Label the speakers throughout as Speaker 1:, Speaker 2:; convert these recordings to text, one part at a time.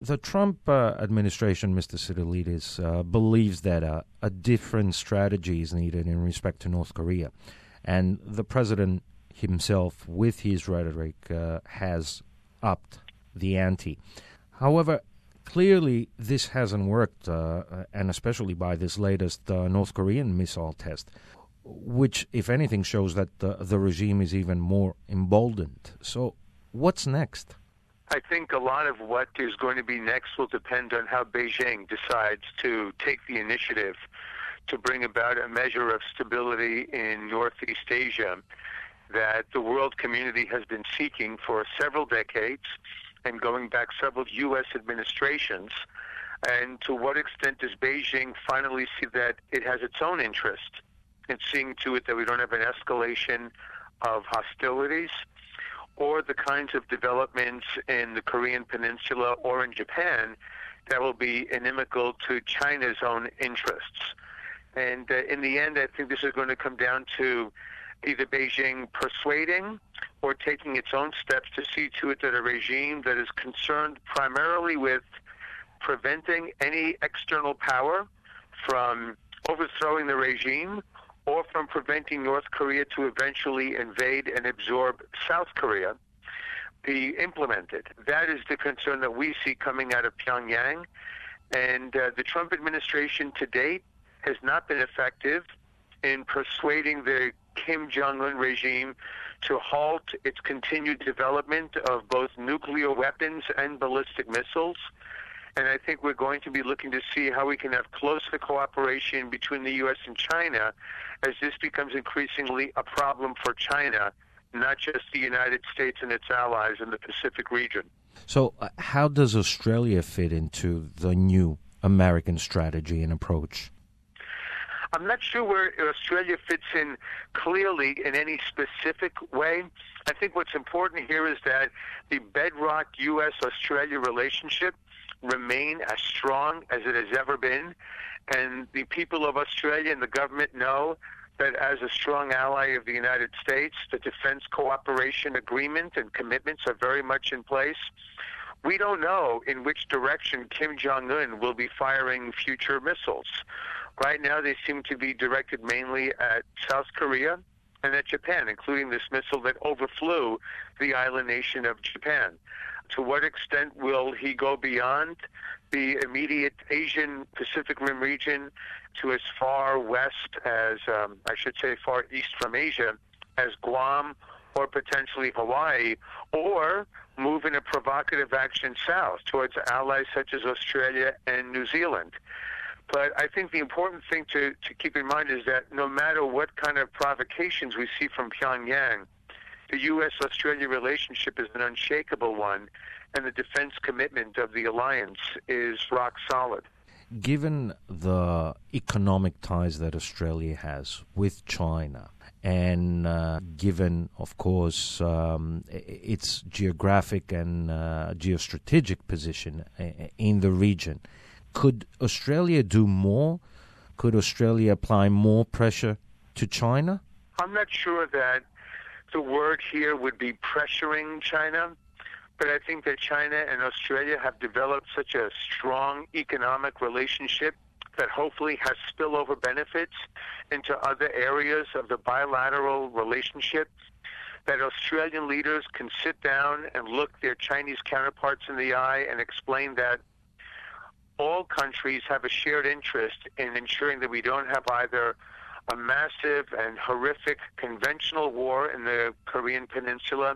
Speaker 1: The Trump administration, Mr. Sidoulidis, believes that a different strategy is needed in respect to North Korea. And the president himself, with his rhetoric, has upped the ante. However, clearly this hasn't worked, and especially by this latest North Korean missile test, which, if anything, shows that the regime is even more emboldened. So what's next?
Speaker 2: I think a lot of what is going to be next will depend on how Beijing decides to take the initiative to bring about a measure of stability in Northeast Asia that the world community has been seeking for several decades and going back several U.S. administrations. And to what extent does Beijing finally see that it has its own interest in seeing to it that we don't have an escalation of hostilities or the kinds of developments in the Korean Peninsula or in Japan that will be inimical to China's own interests. And in the end, I think this is going to come down to either Beijing persuading or taking its own steps to see to it that a regime that is concerned primarily with preventing any external power from overthrowing the regime or from preventing North Korea to eventually invade and absorb South Korea be implemented. That is the concern that we see coming out of Pyongyang. And the Trump administration to date has not been effective in persuading the Kim Jong-un regime to halt its continued development of both nuclear weapons and ballistic missiles. And I think we're going to be looking to see how we can have closer cooperation between the U.S. and China as this becomes increasingly a problem for China, not just the United States and its allies in the Pacific region.
Speaker 1: So how does Australia fit into the new American strategy and approach?
Speaker 2: I'm not sure where Australia fits in clearly in any specific way. I think what's important here is that the bedrock U.S.-Australia relationship remain as strong as it has ever been. And the people of Australia and the government know that as a strong ally of the United States, the defense cooperation agreement and commitments are very much in place. We don't know in which direction Kim Jong-un will be firing future missiles. Right now, they seem to be directed mainly at South Korea and at Japan, including this missile that overflew the island nation of Japan. To what extent will he go beyond the immediate Asian Pacific Rim region to as far west as, far east from Asia, as Guam or potentially Hawaii, or move in a provocative action south towards allies such as Australia and New Zealand? But I think the important thing to keep in mind is that no matter what kind of provocations we see from Pyongyang, the U.S.-Australia relationship is an unshakable one, and the defense commitment of the alliance is rock solid.
Speaker 1: Given the economic ties that Australia has with China, and given, of course, its geographic and geostrategic position in the region, could Australia do more? Could Australia apply more pressure to China?
Speaker 2: I'm not sure that the word here would be pressuring China, but I think that China and Australia have developed such a strong economic relationship that hopefully has spillover benefits into other areas of the bilateral relationship, that Australian leaders can sit down and look their Chinese counterparts in the eye and explain that all countries have a shared interest in ensuring that we don't have either a massive and horrific conventional war in the Korean Peninsula,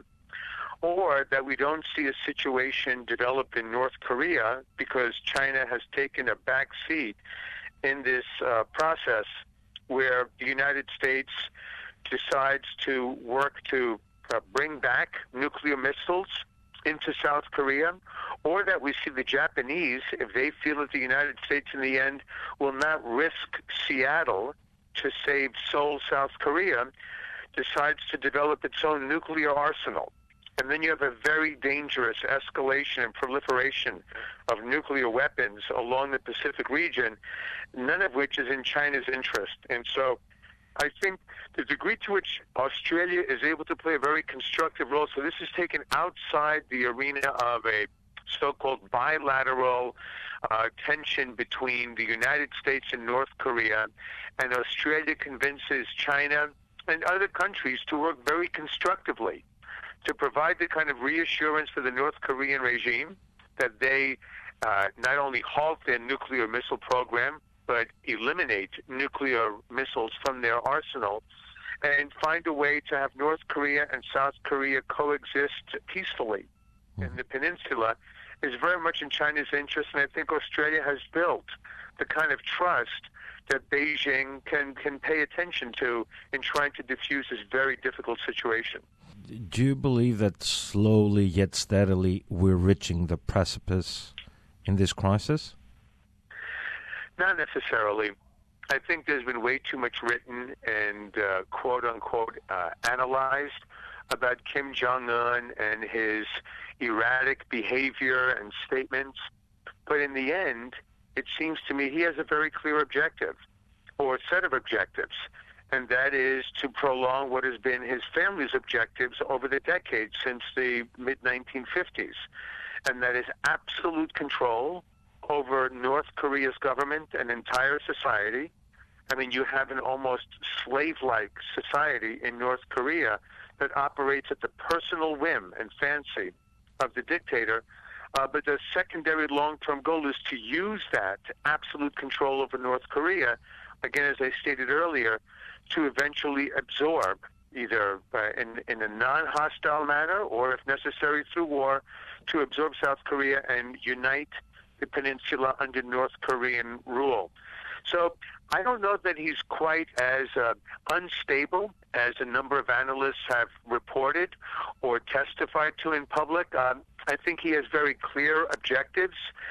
Speaker 2: or that we don't see a situation develop in North Korea because China has taken a back seat in this process where the United States decides to work to bring back nuclear missiles into South Korea, or that we see the Japanese, if they feel that the United States in the end will not risk Seattle to save Seoul, South Korea, decides to develop its own nuclear arsenal. And then you have a very dangerous escalation and proliferation of nuclear weapons along the Pacific region, none of which is in China's interest. And so I think the degree to which Australia is able to play a very constructive role, so this is taken outside the arena of a so-called bilateral tension between the United States and North Korea, and Australia convinces China and other countries to work very constructively to provide the kind of reassurance for the North Korean regime that they not only halt their nuclear missile program, but eliminate nuclear missiles from their arsenal, and find a way to have North Korea and South Korea coexist peacefully in the peninsula is very much in China's interest, and I think Australia has built the kind of trust that Beijing can pay attention to in trying to diffuse this very difficult situation.
Speaker 1: Do you believe that slowly yet steadily we're reaching the precipice in this crisis?
Speaker 2: Not necessarily. I think there's been way too much written and quote-unquote analyzed about Kim Jong-un and his erratic behavior and statements. But in the end, it seems to me he has a very clear objective, or a set of objectives, and that is to prolong what has been his family's objectives over the decades since the mid-1950s, and that is absolute control over North Korea's government and entire society. I mean, you have an almost slave-like society in North Korea that operates at the personal whim and fancy of the dictator, but the secondary long-term goal is to use that absolute control over North Korea, again, as I stated earlier, to eventually absorb, either in a non-hostile manner or, if necessary, through war, to absorb South Korea and unite the peninsula under North Korean rule. So I don't know that he's quite as unstable as a number of analysts have reported or testified to in public. I think he has very clear objectives,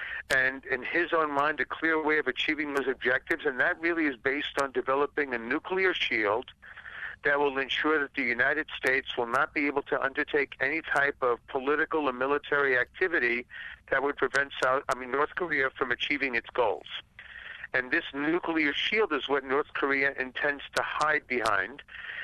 Speaker 2: and in his own mind, a clear way of achieving those objectives, and that really is based on developing a nuclear shield that will ensure that the United States will not be able to undertake any type of political or military activity that would prevent North Korea from achieving its goals. And this nuclear shield is what North Korea intends to hide behind.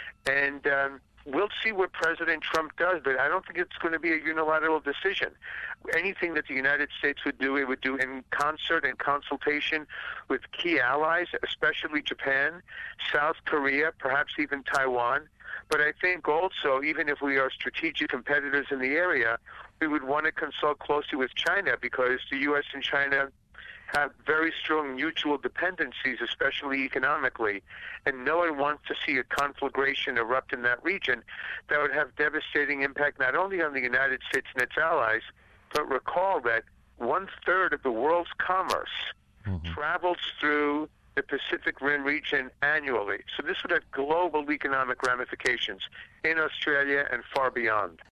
Speaker 2: And we'll see what President Trump does, but I don't think it's going to be a unilateral decision. Anything that the United States would do, it would do in concert and consultation with key allies, especially Japan, South Korea, perhaps even Taiwan. But I think also, even if we are strategic competitors in the area, we would want to consult closely with China, because the U.S. and China have very strong mutual dependencies, especially economically, and no one wants to see a conflagration erupt in that region that would have devastating impact not only on the United States and its allies, but recall that 1/3 of the world's commerce travels through the Pacific Rim region annually. So this would have global economic ramifications in Australia and far beyond.